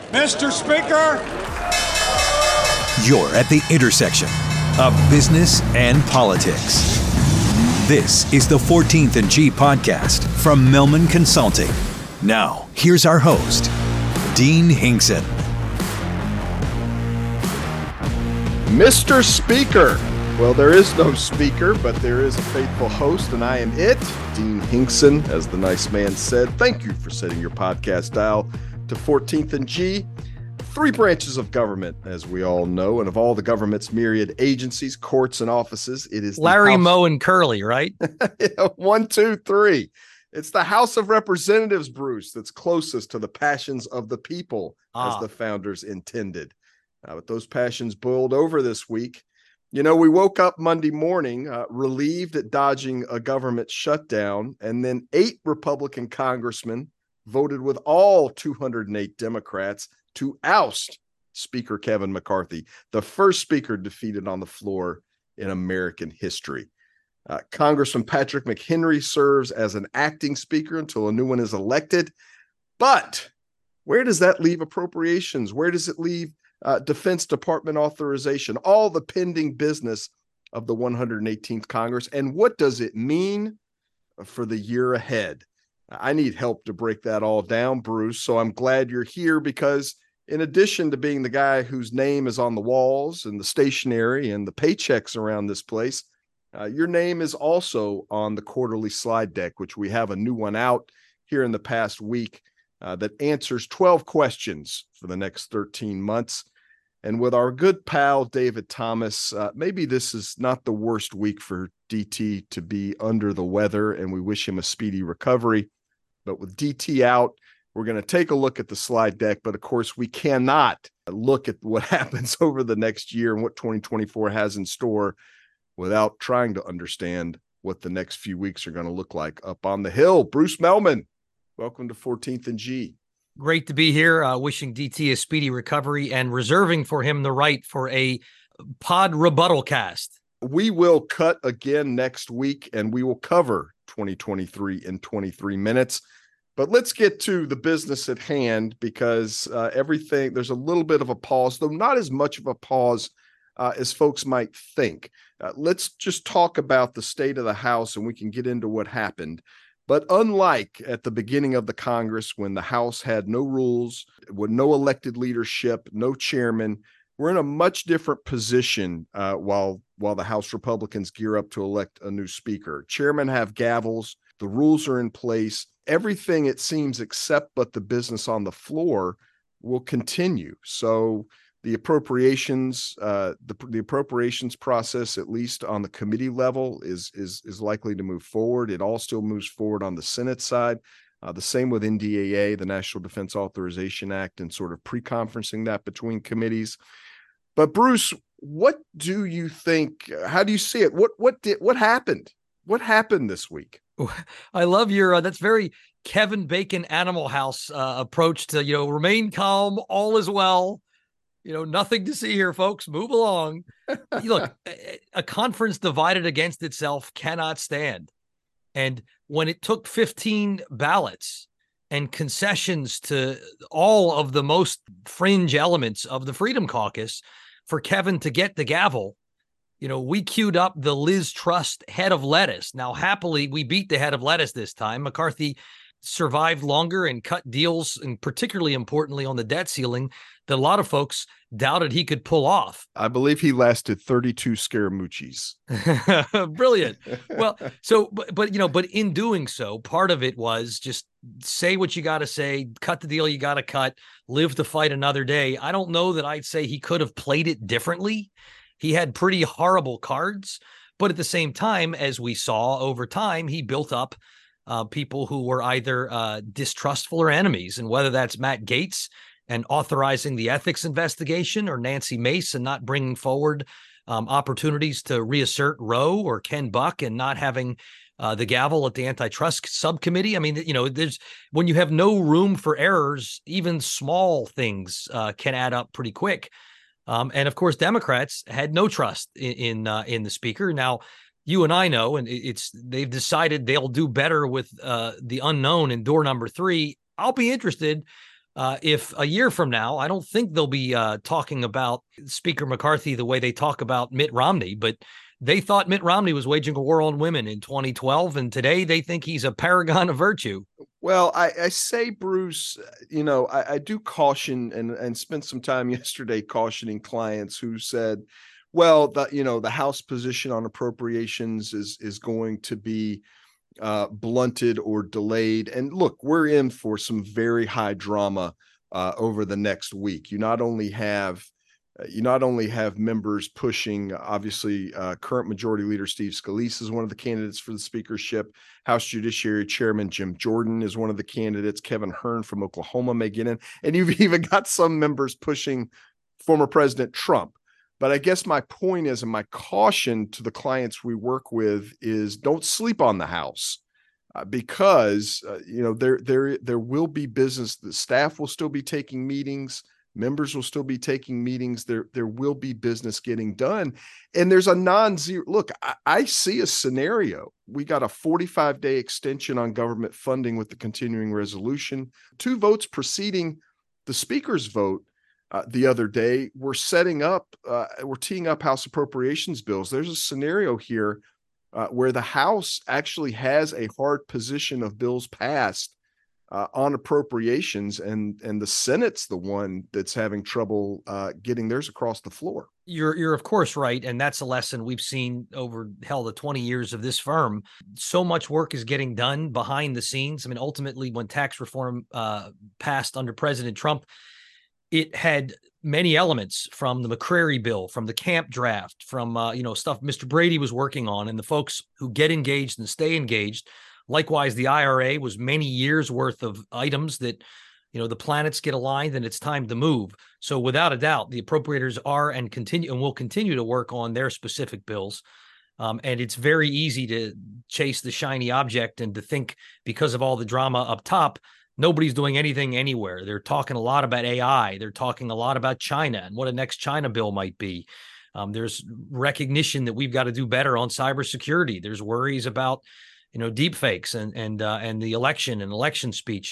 Mr. Speaker. You're at the intersection of business and politics. This is the 14th and G podcast from Millman Consulting. Now, here's our host, Dean Hinkson. Mr. Speaker. Well, there is no speaker, but there is a faithful host, and I am it, Dean Hinkson, as the nice man said. Thank you for setting your podcast dial to 14th and G. 3 branches of government, as we all know, and of all the government's myriad agencies, courts, and offices, it is Larry, Moe, and Curly, right? 1, 2, 3. It's the House of Representatives, Bruce, that's closest to the passions of the people, as the founders intended. But those passions boiled over this week. You know, we woke up Monday morning relieved at dodging a government shutdown, and then 8 Republican congressmen voted with all 208 Democrats to oust Speaker Kevin McCarthy, the first speaker defeated on the floor in American history. Congressman Patrick McHenry serves as an acting speaker until a new one is elected. But where does that leave appropriations? Where does it leave Defense Department authorization, all the pending business of the 118th Congress? And what does it mean for the year ahead? I need help to break that all down, Bruce. So I'm glad you're here, because in addition to being the guy whose name is on the walls and the stationery and the paychecks around this place, your name is also on the quarterly slide deck, which we have a new one out here in the past week that answers 12 questions for the next 13 months. And with our good pal, David Thomas, maybe this is not the worst week for DT to be under the weather, and we wish him a speedy recovery. But with DT out, we're going to take a look at the slide deck. But of course, we cannot look at what happens over the next year and what 2024 has in store without trying to understand what the next few weeks are going to look like up on the Hill. Bruce Mehlman, welcome to 14th and G. Great to be here. Wishing DT a speedy recovery and reserving for him the right for a pod rebuttal cast. We will cut again next week, and we will cover 2023 in 23 minutes. But let's get to the business at hand, because there's a little bit of a pause, though not as much of a pause as folks might think. Let's just talk about the state of the House, and we can get into what happened. But unlike at the beginning of the Congress, when the House had no rules, with no elected leadership, no chairman, we're in a much different position while the House Republicans gear up to elect a new speaker. Chairmen have gavels. The rules are in place. Everything, it seems, except but the business on the floor will continue. So the appropriations, the appropriations process, at least on the committee level, is likely to move forward. It all still moves forward on the Senate side. The same with NDAA, the National Defense Authorization Act, and sort of pre-conferencing that between committees. But Bruce, what do you think? How do you see it? What happened? What happened this week? I love your that's very Kevin Bacon Animal House approach to, remain calm, all is well. Nothing to see here, folks. Move along. Look, a conference divided against itself cannot stand. And when it took 15 ballots and concessions to all of the most fringe elements of the Freedom Caucus for Kevin to get the gavel, we queued up the Liz Truss head of lettuce. Now, happily, we beat the head of lettuce this time. McCarthy survived longer and cut deals, and particularly importantly on the debt ceiling, that a lot of folks doubted he could pull off. I believe he lasted 32 Scaramucci's. Brilliant. Well, but in doing so, part of it was just say what you got to say, cut the deal you got to cut, live to fight another day. I don't know that I'd say he could have played it differently. He had pretty horrible cards, but at the same time, as we saw over time, he built up people who were either distrustful or enemies. And whether that's Matt Gaetz and authorizing the ethics investigation, or Nancy Mace and not bringing forward opportunities to reassert Roe, or Ken Buck and not having the gavel at the antitrust subcommittee. I mean, there's, when you have no room for errors, even small things can add up pretty quick. And of course, Democrats had no trust in the speaker. Now, you and I know, and they've decided they'll do better with the unknown in door number 3. I'll be interested if a year from now, I don't think they'll be talking about Speaker McCarthy the way they talk about Mitt Romney, but they thought Mitt Romney was waging a war on women in 2012, and today they think he's a paragon of virtue. Well, I say, Bruce, I do caution and spent some time yesterday cautioning clients who said, well, the House position on appropriations is going to be blunted or delayed. And look, we're in for some very high drama over the next week. You not only have members pushing, obviously, current Majority Leader Steve Scalise is one of the candidates for the speakership. House Judiciary Chairman Jim Jordan is one of the candidates. Kevin Hern from Oklahoma may get in. And you've even got some members pushing former President Trump. But I guess my point is, and my caution to the clients we work with is, don't sleep on the House because there will be business. The staff will still be taking meetings. Members will still be taking meetings. There will be business getting done. And there's a non-zero. Look, I see a scenario. We got a 45-day extension on government funding with the continuing resolution. 2 votes preceding the Speaker's vote the other day. We're teeing up House appropriations bills. There's a scenario here where the House actually has a hard position of bills passed on appropriations, and the Senate's the one that's having trouble getting theirs across the floor. You're of course right, and that's a lesson we've seen over the 20 years of this firm. So much work is getting done behind the scenes. I mean, ultimately, when tax reform passed under President Trump, it had many elements from the McCrary bill, from the Camp draft, from stuff Mr. Brady was working on, and the folks who get engaged and stay engaged. Likewise, the IRA was many years worth of items that, the planets get aligned and it's time to move. So without a doubt, the appropriators are and will continue to work on their specific bills. And it's very easy to chase the shiny object and to think, because of all the drama up top, nobody's doing anything anywhere. They're talking a lot about AI. They're talking a lot about China and what a next China bill might be. There's recognition that we've got to do better on cybersecurity. There's worries about deep fakes and the election speech.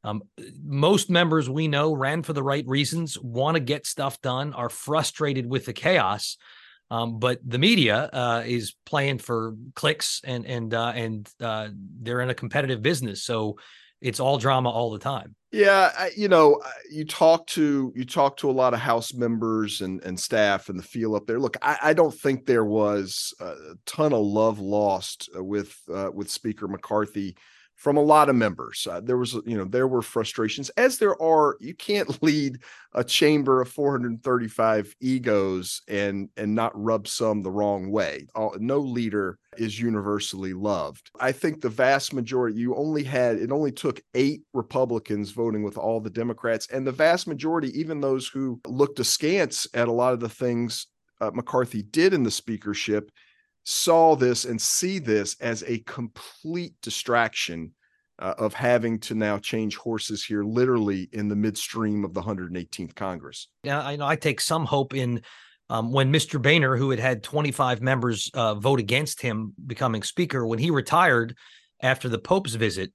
Most members we know ran for the right reasons, want to get stuff done, are frustrated with the chaos. But the media is playing for clicks and they're in a competitive business. So it's all drama all the time. Yeah. You talk to a lot of House members and staff and the feel up there. Look, I don't think there was a ton of love lost with Speaker McCarthy from a lot of members. There were frustrations, as there are. You can't lead a chamber of 435 egos and not rub some the wrong way. No leader is universally loved. I think the vast majority, it only took 8 Republicans voting with all the Democrats, and the vast majority, even those who looked askance at a lot of the things McCarthy did in the speakership, saw this and see this as a complete distraction of having to now change horses here, literally in the midstream of the 118th Congress. Yeah, I know. I take some hope in when Mr. Boehner, who had 25 members vote against him becoming speaker, when he retired after the Pope's visit,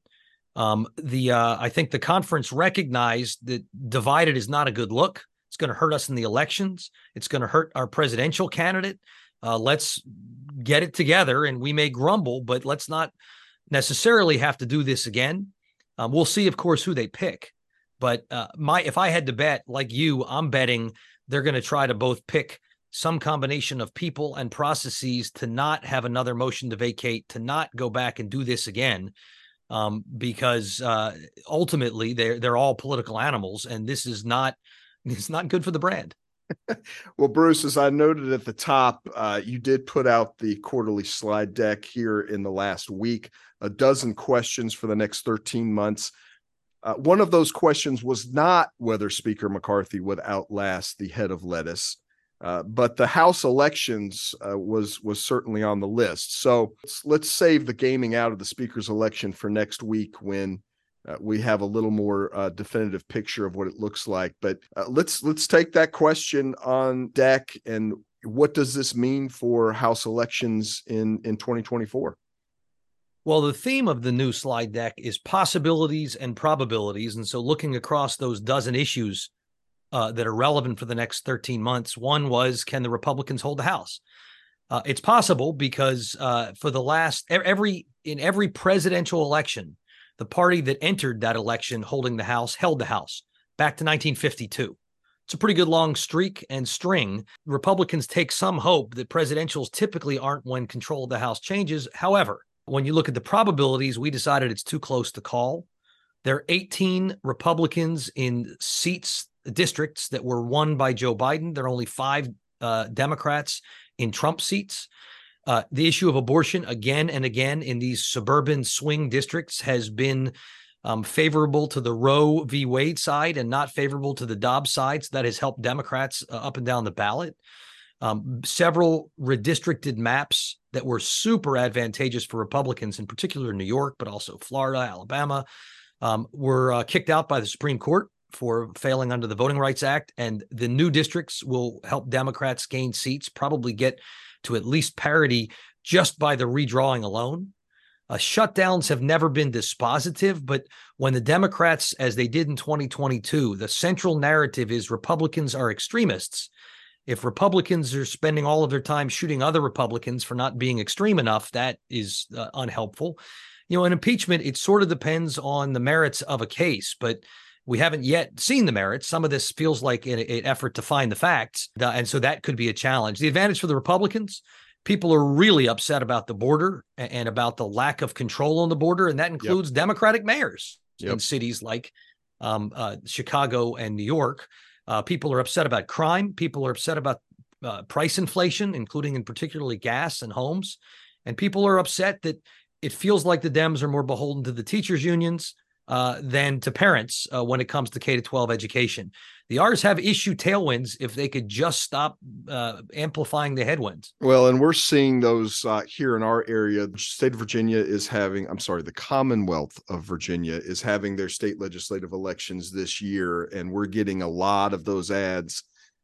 I think the conference recognized that divided is not a good look. It's going to hurt us in the elections. It's going to hurt our presidential candidate. Let's get it together, and we may grumble, but let's not necessarily have to do this again. We'll see, of course, who they pick. But if I had to bet, like you, I'm betting they're going to try to both pick some combination of people and processes to not have another motion to vacate, to not go back and do this again, because ultimately they're all political animals, and it's not good for the brand. Well, Bruce, as I noted at the top, you did put out the quarterly slide deck here in the last week, a dozen questions for the next 13 months. One of those questions was not whether Speaker McCarthy would outlast the head of lettuce, but the House elections was certainly on the list. So let's save the gaming out of the Speaker's election for next week when we have a little more definitive picture of what it looks like. But let's take that question on deck. And what does this mean for House elections in 2024? Well, the theme of the new slide deck is possibilities and probabilities. And so looking across those dozen issues that are relevant for the next 13 months, one was, can the Republicans hold the House? It's possible because for the last in every presidential election, the party that entered that election holding the House held the House back to 1952. It's a pretty good long streak and string. Republicans take some hope that presidentials typically aren't when control of the House changes. However, when you look at the probabilities, we decided it's too close to call. There are 18 Republicans in districts that were won by Joe Biden. There are only 5 Democrats in Trump seats. The issue of abortion again and again in these suburban swing districts has been favorable to the Roe v. Wade side and not favorable to the Dobbs side. So that has helped Democrats up and down the ballot. Several redistricted maps that were super advantageous for Republicans, in particular in New York, but also Florida, Alabama, were kicked out by the Supreme Court for failing under the Voting Rights Act. And the new districts will help Democrats gain seats, probably get to at least parity just by the redrawing alone. Shutdowns have never been dispositive, but when the Democrats, as they did in 2022, the central narrative is Republicans are extremists. If Republicans are spending all of their time shooting other Republicans for not being extreme enough, that is unhelpful. In impeachment, it sort of depends on the merits of a case, but we haven't yet seen the merits. Some of this feels like an effort to find the facts, and so that could be a challenge. The advantage for the Republicans, people are really upset about the border and about the lack of control on the border, and that includes Democratic mayors in cities like Chicago and New York. People are upset about crime. People are upset about price inflation, including in particularly gas and homes. And people are upset that it feels like the Dems are more beholden to the teachers' unions than to parents when it comes to K-12 education. The R's have issue tailwinds if they could just stop amplifying the headwinds. Well, and we're seeing those here in our area. The state of Virginia is having, the Commonwealth of Virginia is having their state legislative elections this year, and we're getting a lot of those ads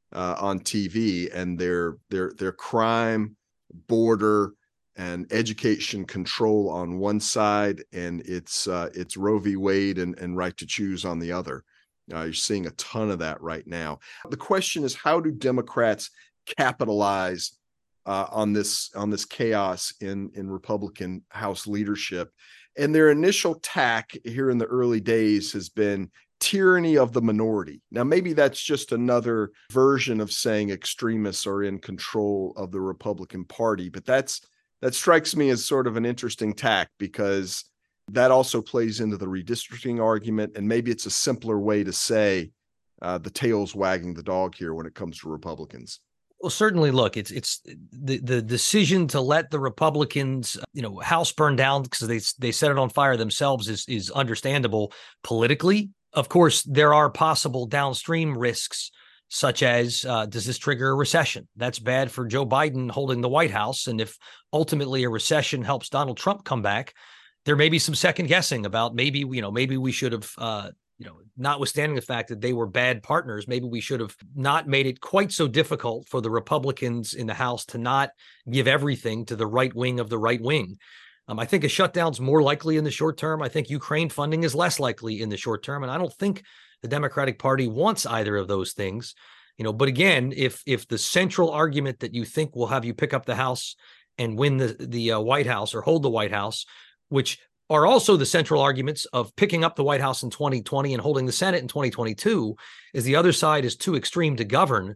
on TV, and they're crime, border, and education control on one side, and it's Roe v. Wade and right to choose on the other. You're seeing a ton of that right now. The question is, how do Democrats capitalize on this chaos in Republican House leadership? And their initial tack here in the early days has been tyranny of the minority. Now, maybe that's just another version of saying extremists are in control of the Republican Party, but that strikes me as sort of an interesting tack, because that also plays into the redistricting argument, and maybe it's a simpler way to say the tail's wagging the dog here when it comes to Republicans. Well, certainly, look, it's the decision to let the Republicans, House burn down because they set it on fire themselves is understandable politically. Of course, there are possible downstream risks, such as does this trigger a recession? That's bad for Joe Biden holding the White House, and if ultimately a recession helps Donald Trump come back, there may be some second guessing about maybe we should have, notwithstanding the fact that they were bad partners, maybe we should have not made it quite so difficult for the Republicans in the House to not give everything to the right wing of the right wing. I think a shutdown's more likely in the short term. I think Ukraine funding is less likely in the short term. And I don't think the Democratic Party wants either of those things. But again, if the central argument that you think will have you pick up the House and win the White House or hold the White House, which are also the central arguments of picking up the White House in 2020 and holding the Senate in 2022, is the other side is too extreme to govern.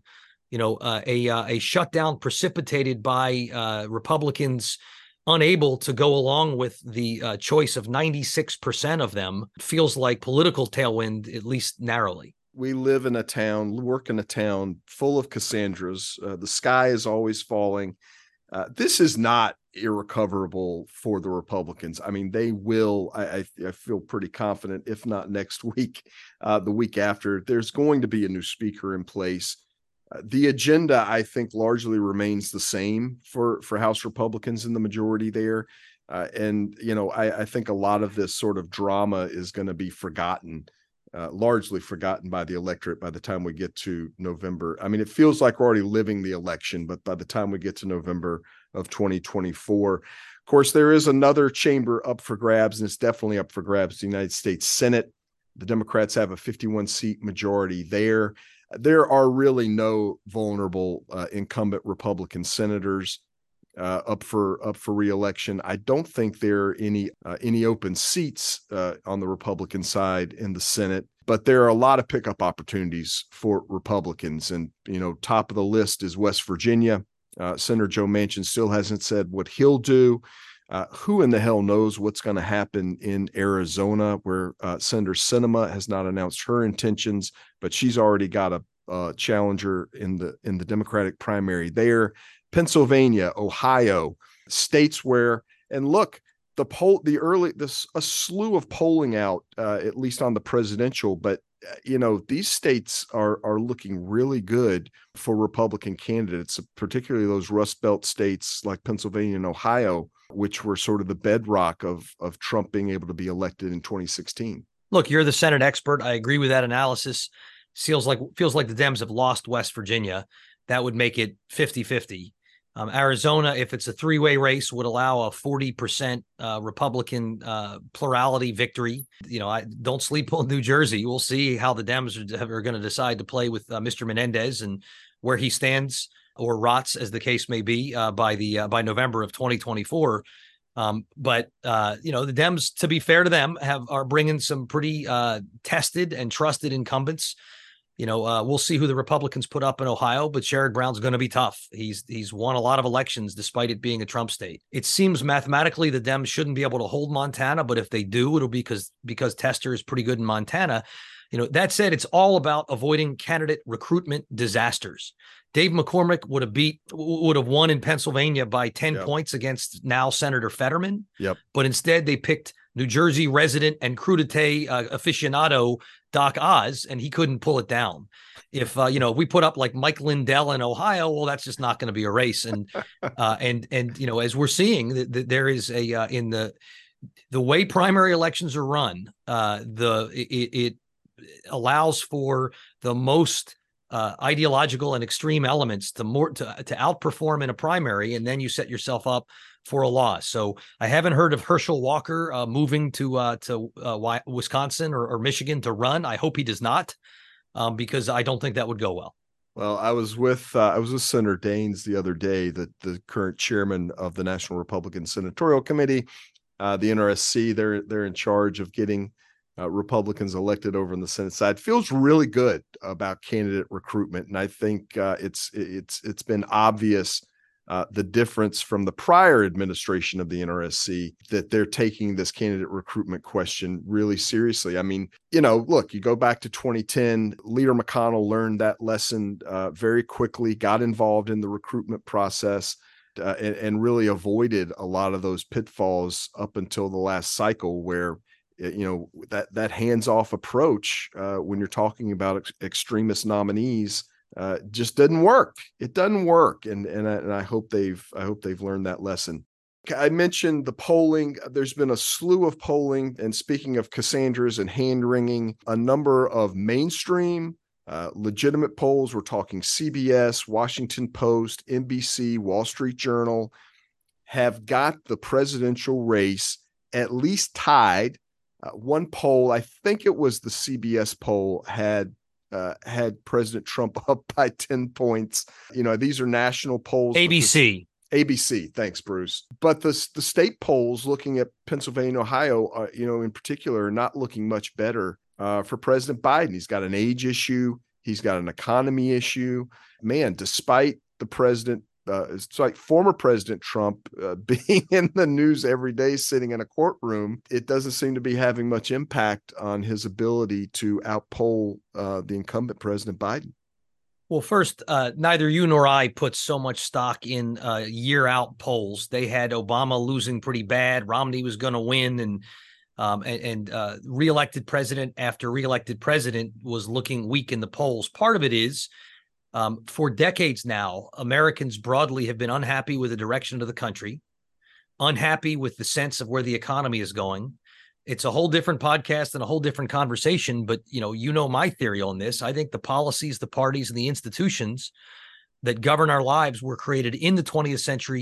A shutdown precipitated by Republicans unable to go along with the choice of 96% of them feels like political tailwind, at least narrowly. We live in a town, work in a town full of Cassandras. The sky is always falling. This is not irrecoverable for the Republicans. I mean, they will, I feel pretty confident, if not next week, the week after, there's going to be a new speaker in place. The agenda, I think, largely remains the same for House Republicans in the majority there. I think a lot of this sort of drama is going to be forgotten, largely forgotten by the electorate by the time we get to November. I mean, it feels like we're already living the election, but by the time we get to November of 2024, Of course, there is another chamber up for grabs, and it's definitely up for grabs, the United States Senate. The Democrats have a 51-seat majority there. There are really no vulnerable incumbent Republican senators up for re-election. I don't think there are any open seats on the Republican side in the Senate, but there are a lot of pickup opportunities for Republicans. And, top of the list is West Virginia. Senator Joe Manchin still hasn't said what he'll do. Who in the hell knows what's going to happen in Arizona, where Senator Sinema has not announced her intentions, but she's already got a challenger in the Democratic primary there. Pennsylvania, Ohio, states where, and look, a slew of polling out, at least on the presidential, but these states are looking really good for Republican candidates, particularly those Rust Belt states like Pennsylvania and Ohio, which were sort of the bedrock of Trump being able to be elected in 2016. Look, you're the Senate expert. I agree with that analysis. Feels like the Dems have lost West Virginia. That would make it 50-50. Arizona, if it's a three-way race, would allow a 40% Republican plurality victory. I don't sleep on New Jersey. We'll see how the Dems are going to decide to play with Mr. Menendez and where he stands or rots, as the case may be, by November of 2024. But the Dems, to be fair to them, are bringing some pretty tested and trusted incumbents. We'll see who the Republicans put up in Ohio, but Sherrod Brown's going to be tough. He's won a lot of elections despite it being a Trump state. It seems mathematically the Dems shouldn't be able to hold Montana, but if they do, it'll be because Tester is pretty good in Montana. That said, it's all about avoiding candidate recruitment disasters. Dave McCormick would have won in Pennsylvania by 10 points against now Senator Fetterman. Yep. But instead they picked New Jersey resident and crudité aficionado Doc Oz, and he couldn't pull it down. If we put up like Mike Lindell in Ohio, well, that's just not going to be a race. And as we're seeing, there is in the way primary elections are run, it allows for the most ideological and extreme elements to outperform in a primary, and then you set yourself up for a loss. So I haven't heard of Herschel Walker moving to Wisconsin or Michigan to run. I hope he does not, because I don't think that would go well. Well, I was with Senator Daines the other day, the current chairman of the National Republican Senatorial Committee, the NRSC. They're in charge of getting Republicans elected over on the Senate side. Feels really good about candidate recruitment, and I think it's been obvious the difference from the prior administration of the NRSC, that they're taking this candidate recruitment question really seriously. I mean, look, you go back to 2010, Leader McConnell learned that lesson very quickly, got involved in the recruitment process, and really avoided a lot of those pitfalls up until the last cycle, where that hands-off approach when you're talking about extremist nominees just doesn't work. It doesn't work, and I hope they've learned that lesson. I mentioned the polling. There's been a slew of polling, and speaking of Cassandras and hand-wringing, a number of mainstream legitimate polls. We're talking CBS, Washington Post, NBC, Wall Street Journal, have got the presidential race at least tied. One poll, I think it was the CBS poll, had President Trump up by 10 points. These are national polls. ABC. Thanks, Bruce. But the state polls, looking at Pennsylvania, Ohio, in particular, are not looking much better for President Biden. He's got an age issue. He's got an economy issue. Man, despite the president, it's like former President Trump being in the news every day, sitting in a courtroom, it doesn't seem to be having much impact on his ability to outpoll the incumbent President Biden. Well, first, neither you nor I put so much stock in year-out polls. They had Obama losing pretty bad. Romney was going to win, and reelected president after reelected president was looking weak in the polls. Part of it is, for decades now, Americans broadly have been unhappy with the direction of the country, unhappy with the sense of where the economy is going. It's a whole different podcast and a whole different conversation, but my theory on this. I think the policies, the parties, and the institutions that govern our lives were created in the 20th century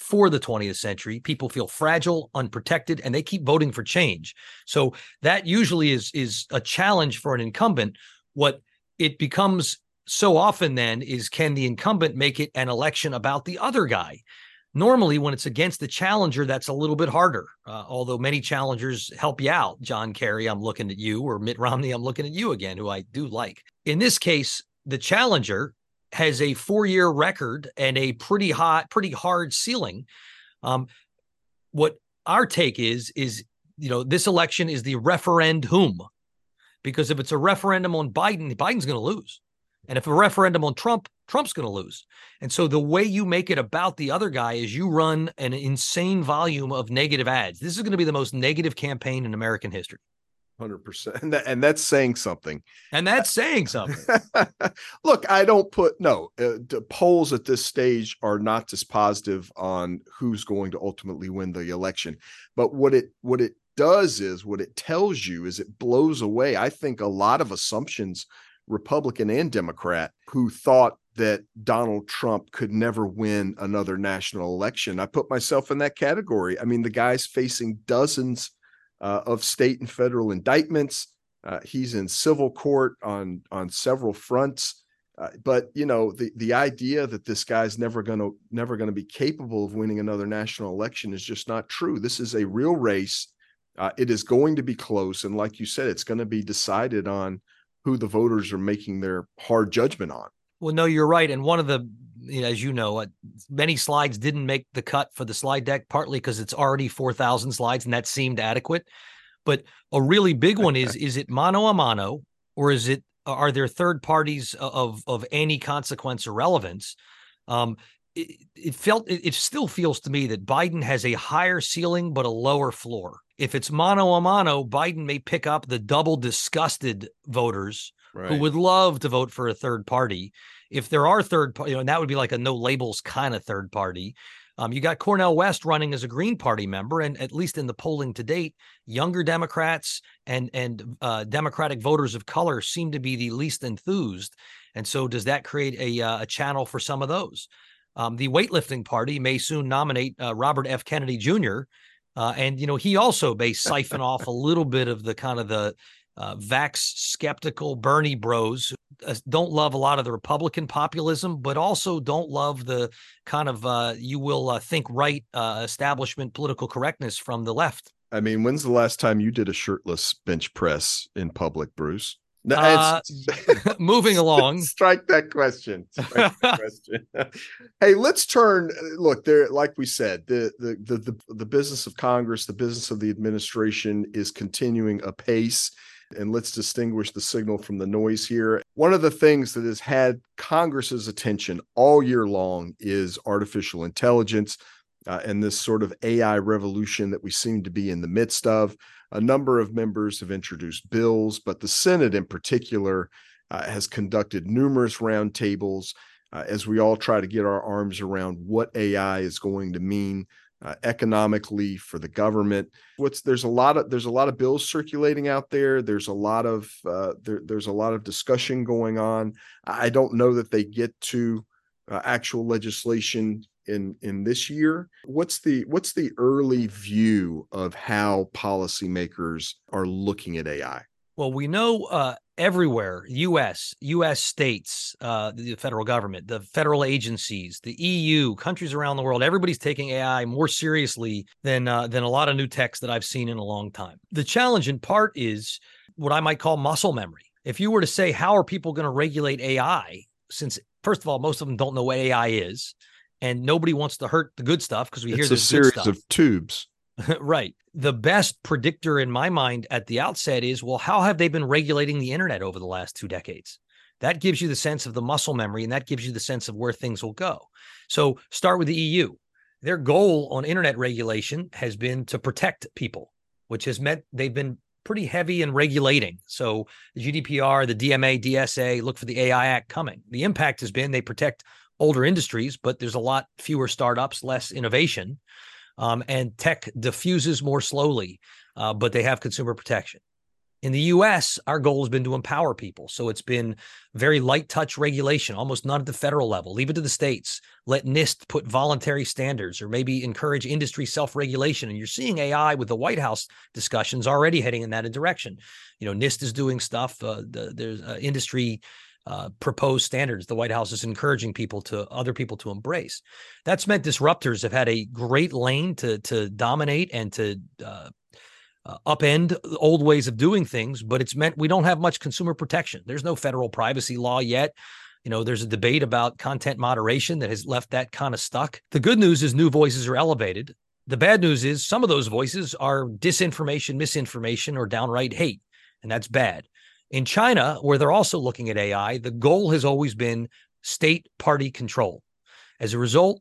for the 20th century. People feel fragile, unprotected, and they keep voting for change. So that usually is a challenge for an incumbent. What it becomes so often then is, can the incumbent make it an election about the other guy? Normally, when it's against the challenger, that's a little bit harder, although many challengers help you out. John Kerry, I'm looking at you, or Mitt Romney, I'm looking at you again, who I do like. In this case, the challenger has a 4-year record and a pretty hard ceiling. What our take is, this election is the referendum, because if it's a referendum on Biden, Biden's going to lose. And if a referendum on Trump, Trump's going to lose. And so the way you make it about the other guy is you run an insane volume of negative ads. This is going to be the most negative campaign in American history. 100%. And that's saying something. And that's saying something. Look, I don't the polls at this stage are not dispositive on who's going to ultimately win the election. But what it does is, what it tells you is, it blows away, I think, a lot of assumptions, Republican and Democrat, who thought that Donald Trump could never win another national election. I put myself in that category. I mean, the guy's facing dozens of state and federal indictments. He's in civil court on several fronts. But the idea that this guy's never going to be capable of winning another national election is just not true. This is a real race. It is going to be close, and like you said, it's going to be decided on who the voters are making their hard judgment on. Well, no, you're right. And one of the, as you know, many slides didn't make the cut for the slide deck, partly because it's already 4,000 slides, and that seemed adequate. But a really big one is it mano a mano, or are there third parties of any consequence or relevance? It still feels to me that Biden has a higher ceiling but a lower floor. If it's mano a mano, Biden may pick up the double disgusted voters who would love to vote for a third party. If there are third party, and that would be like a no labels kind of third party. You got Cornel West running as a Green Party member, and at least in the polling to date, younger Democrats and Democratic voters of color seem to be the least enthused. And so does that create a channel for some of those? The weightlifting party may soon nominate Robert F. Kennedy Jr., and he also may siphon off a little bit of the kind of the vax skeptical Bernie bros who don't love a lot of the Republican populism, but also don't love the kind of you will think right establishment political correctness from the left. I mean, when's the last time you did a shirtless bench press in public, Bruce? Moving along. Strike that question. Hey, let's turn. Look, there, like we said, the business of Congress, the business of the administration is continuing apace. And let's distinguish the signal from the noise here. One of the things that has had Congress's attention all year long is artificial intelligence and this sort of AI revolution that we seem to be in the midst of. A number of members have introduced bills, but the Senate in particular has conducted numerous roundtables as we all try to get our arms around what AI is going to mean economically for the government. There's a lot of bills circulating out there. There's a lot of discussion going on. I don't know that they get to actual legislation in this year. What's the early view of how policymakers are looking at AI? Well, we know everywhere, U.S. states, the federal government, the federal agencies, the EU, countries around the world, everybody's taking AI more seriously than a lot of new techs that I've seen in a long time. The challenge in part is what I might call muscle memory. If you were to say, how are people going to regulate AI? Since, first of all, most of them don't know what AI is, and nobody wants to hurt the good stuff because we hear there's a series of tubes. Right. The best predictor in my mind at the outset is, well, how have they been regulating the internet over the last 2 decades? That gives you the sense of the muscle memory, and that gives you the sense of where things will go. So start with the EU. Their goal on internet regulation has been to protect people, which has meant they've been pretty heavy in regulating. So the GDPR, the DMA, DSA, look for the AI Act coming. The impact has been they protect older industries, but there's a lot fewer startups, less innovation. And tech diffuses more slowly, but they have consumer protection. In the US, our goal has been to empower people. So it's been very light touch regulation, almost none at the federal level. Leave it to the states. Let NIST put voluntary standards or maybe encourage industry self-regulation. And you're seeing AI with the White House discussions already heading in that direction. NIST is doing stuff. There's industry proposed standards the White House is encouraging other people to embrace. That's meant disruptors have had a great lane to dominate and to upend old ways of doing things, but it's meant we don't have much consumer protection. There's no federal privacy law yet. There's a debate about content moderation that has left that kind of stuck. The good news is new voices are elevated. The bad news is some of those voices are disinformation, misinformation, or downright hate, and that's bad. In China, where they're also looking at AI, the goal has always been state party control. As a result,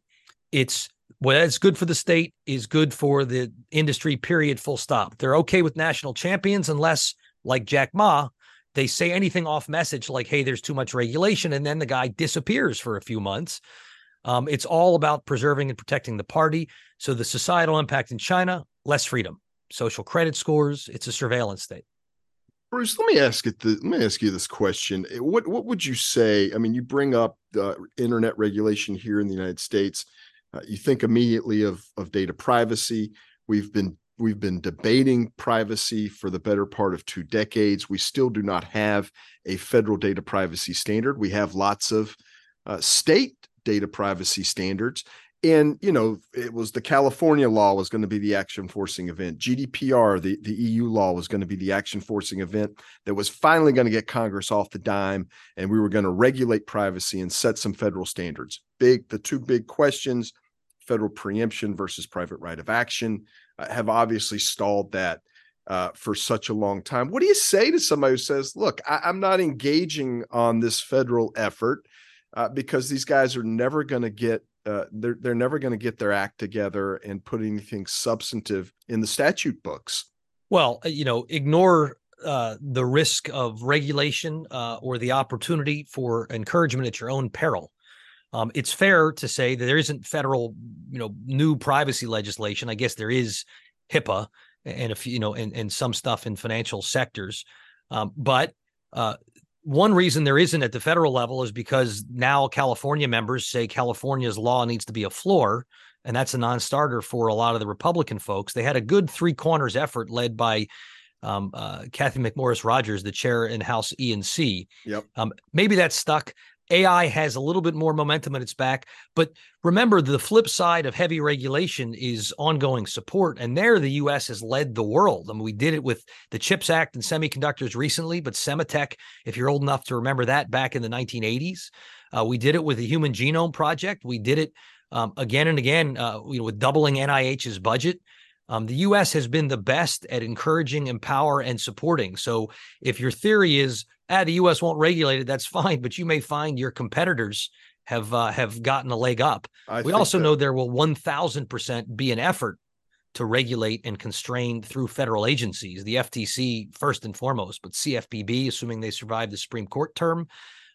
what's good for the state is good for the industry, period, full stop. They're okay with national champions unless, like Jack Ma, they say anything off message like, hey, there's too much regulation, and then the guy disappears for a few months. It's all about preserving and protecting the party. So the societal impact in China, less freedom, social credit scores, it's a surveillance state. Bruce, let me ask you this question. What would you say? I mean, you bring up the internet regulation here in the United States. You think immediately of data privacy. We've been debating privacy for the better part of 2 decades. We still do not have a federal data privacy standard. We have lots of state data privacy standards. And, it was the California law was going to be the action forcing event. GDPR, the EU law, was going to be the action forcing event that was finally going to get Congress off the dime. And we were going to regulate privacy and set some federal standards. The 2 big questions, federal preemption versus private right of action, have obviously stalled that for such a long time. What do you say to somebody who says, look, I'm not engaging on this federal effort because these guys are never going to get they're never going to get their act together and put anything substantive in the statute books? Well, ignore the risk of regulation or the opportunity for encouragement at your own peril. It's fair to say that there isn't federal, new privacy legislation. I guess there is HIPAA and and some stuff in financial sectors. But one reason there isn't at the federal level is because now California members say California's law needs to be a floor, and that's a non-starter for a lot of the Republican folks. They had a good 3 corners effort led by Kathy McMorris Rogers, the chair in House E&C. Yep. Maybe that's stuck. AI has a little bit more momentum at its back, but remember the flip side of heavy regulation is ongoing support. And there the U.S. has led the world. I mean, we did it with the CHIPS Act and semiconductors recently, but Sematech, if you're old enough to remember that, back in the 1980s, we did it with the Human Genome Project. We did it again and again, with doubling NIH's budget. The U.S. has been the best at encouraging, empower, and supporting. So if your theory is, the U.S. won't regulate it, that's fine, but you may find your competitors have gotten a leg up. We also know there will 1,000% be an effort to regulate and constrain through federal agencies, the FTC first and foremost, but CFPB, assuming they survive the Supreme Court term,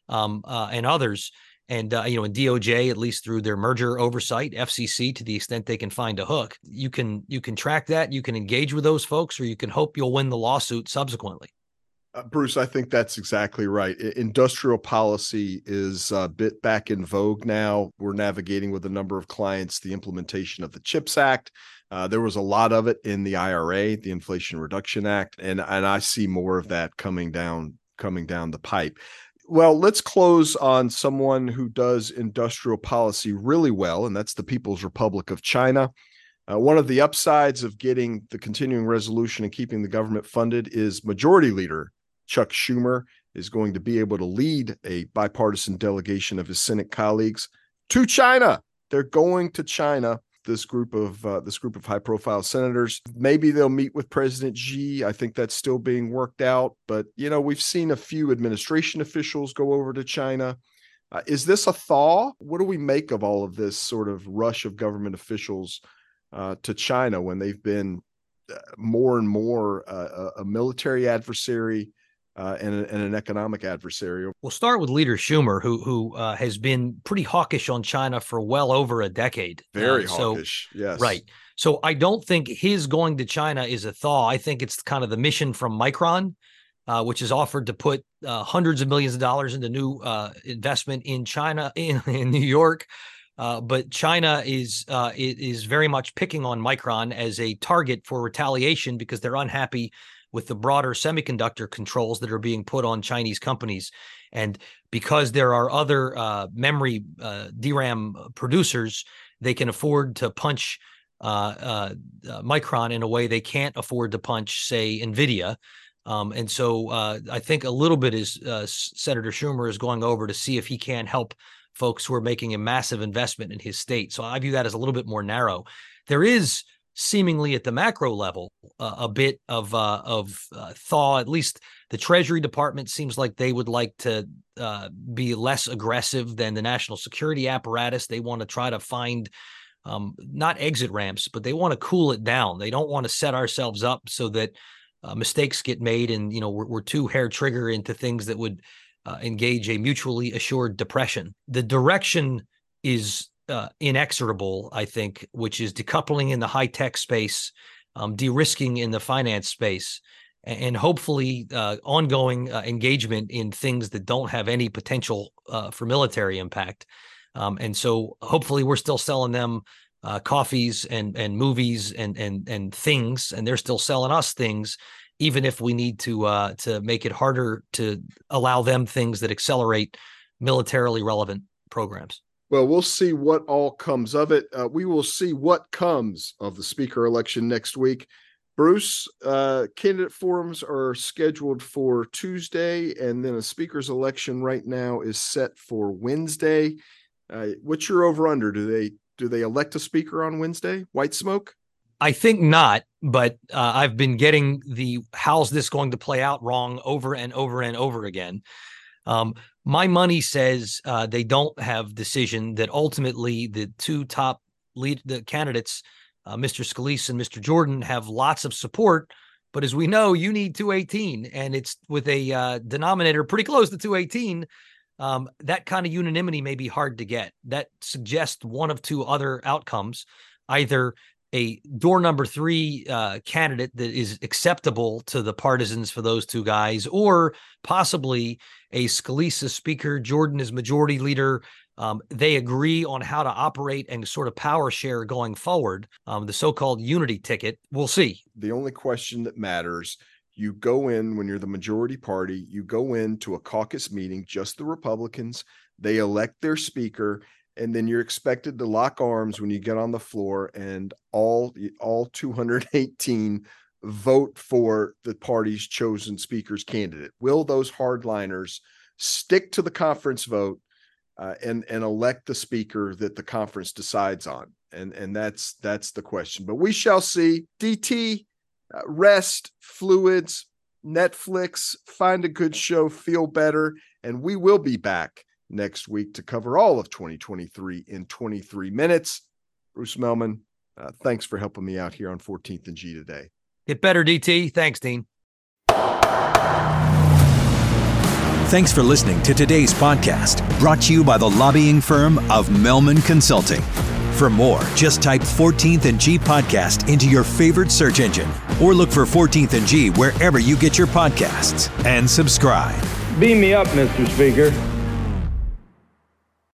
and others. And, and DOJ, at least through their merger oversight, FCC, to the extent they can find a hook, you can track that, you can engage with those folks, or you can hope you'll win the lawsuit subsequently. Bruce, I think that's exactly right. Industrial policy is a bit back in vogue now. We're navigating with a number of clients the implementation of the CHIPS Act. There was a lot of it in the IRA, the Inflation Reduction Act, and I see more of that coming down the pipe. Well, let's close on someone who does industrial policy really well, and that's the People's Republic of China. One of the upsides of getting the continuing resolution and keeping the government funded is Majority Leader Chuck Schumer is going to be able to lead a bipartisan delegation of his Senate colleagues to China. They're going to China. This group of high-profile senators. Maybe they'll meet with President Xi. I think that's still being worked out. But we've seen a few administration officials go over to China. Is this a thaw? What do we make of all of this sort of rush of government officials to China when they've been more and more a military adversary and an economic adversary? We'll start with Leader Schumer, who has been pretty hawkish on China for well over a decade. Very hawkish, yes. Right. So I don't think his going to China is a thaw. I think it's kind of the mission from Micron. which has offered to put hundreds of millions of dollars into new investment in China, in New York. But China is very much picking on Micron as a target for retaliation because they're unhappy with the broader semiconductor controls that are being put on Chinese companies. And because there are other memory DRAM producers, they can afford to punch Micron in a way they can't afford to punch, say, NVIDIA. And so I think a little bit is Senator Schumer is going over to see if he can help folks who are making a massive investment in his state. So I view that as a little bit more narrow. There is seemingly at the macro level a bit of thaw. At least the Treasury Department seems like they would like to be less aggressive than the national security apparatus. They want to try to find not exit ramps, but they want to cool it down. They don't want to set ourselves up so that mistakes get made and we're too hair trigger into things that would engage a mutually assured depression. The direction is inexorable, I think, which is decoupling in the high-tech space, de-risking in the finance space, and hopefully ongoing engagement in things that don't have any potential for military impact. And so hopefully we're still selling them coffees and movies and things, and they're still selling us things, even if we need to make it harder to allow them things that accelerate militarily relevant programs. Well, we'll see what all comes of it. We will see what comes of the speaker election next week. Bruce, candidate forums are scheduled for Tuesday, and then a speaker's election right now is set for Wednesday. What's your over-under? Do they elect a speaker on Wednesday? White smoke? I think not, but I've been getting the how's this going to play out wrong over and over and over again. My money says they don't have decision, that ultimately the two top the candidates, Mr. Scalise and Mr. Jordan, have lots of support. But as we know, you need 218, and it's with a denominator pretty close to 218. That kind of unanimity may be hard to get. That suggests one of two other outcomes: either a door number 3 candidate that is acceptable to the partisans for those two guys, or possibly a Scalise as speaker, Jordan as majority leader. They agree on how to operate and sort of power share going forward, the so-called unity ticket. We'll see. The only question that matters, you go in when you're the majority party, you go into a caucus meeting, just the Republicans, they elect their speaker, and then you're expected to lock arms when you get on the floor, and all 218 vote for the party's chosen speaker's candidate. Will those hardliners stick to the conference vote and elect the speaker that the conference decides on? And that's the question. But we shall see. DT, rest, fluids, Netflix, find a good show, feel better, and we will be back next week to cover all of 2023 in 23 minutes. Bruce Mehlman, thanks for helping me out here on 14th and G today. Get better, DT. Thanks, Dean. Thanks for listening to today's podcast, brought to you by the lobbying firm of Mehlman Consulting. For more, just type 14th and G podcast into your favorite search engine, or look for 14th and G wherever you get your podcasts, and subscribe. Beam me up, Mr. Speaker.